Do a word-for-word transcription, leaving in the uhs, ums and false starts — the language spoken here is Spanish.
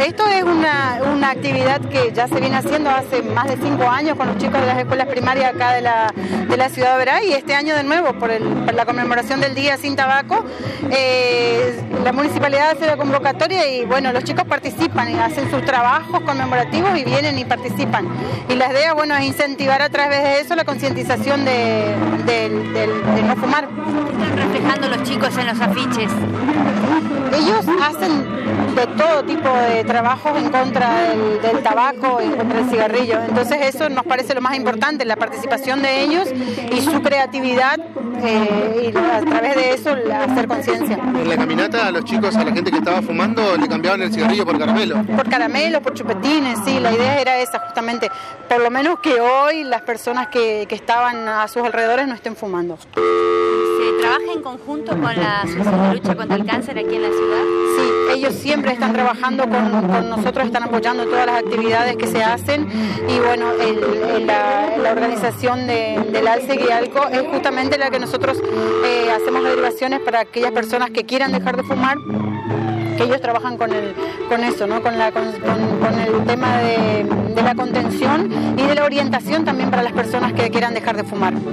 esto es una, una actividad que ya se viene haciendo hace más de cinco años con los chicos de las escuelas primarias acá de la, de la ciudad de Oberá, y este año de nuevo por, el, por la conmemoración del Día Sin Tabaco, eh, la municipalidad hace la convocatoria y bueno, los chicos participan y hacen sus trabajos conmemorativos y vienen y participan. Y la idea, bueno, es incentivar a través de eso la concientización de, de, de, de no fumar. ¿Qué están reflejando los chicos en los afiches? Ellos hacen de todo tipo de trabajos en contra del, del tabaco y contra el cigarrillo. Entonces eso nos parece lo más importante, la participación de ellos y su creatividad, eh, y a través de eso hacer conciencia. En la caminata a los chicos, a la gente que estaba fumando, le cambiaban el cigarrillo por caramelo. Por caramelo, por chupetines, sí, la idea era esa justamente. Por lo menos que hoy las personas que, que estaban a sus alrededores no estén fumando. ¿Se trabaja en conjunto con la Asociación de Lucha contra el Cáncer aquí en la ciudad? Sí, ellos siempre están trabajando con, con nosotros, están apoyando todas las actividades que se hacen y bueno, el, el, la, la organización de, del ALSE Guialco es justamente la que nosotros eh, hacemos derivaciones para aquellas personas que quieran dejar de fumar, que ellos trabajan con el con eso, ¿no? Con la con, con, con el tema de, de la contención y de la orientación también para las personas que quieran dejar de fumar.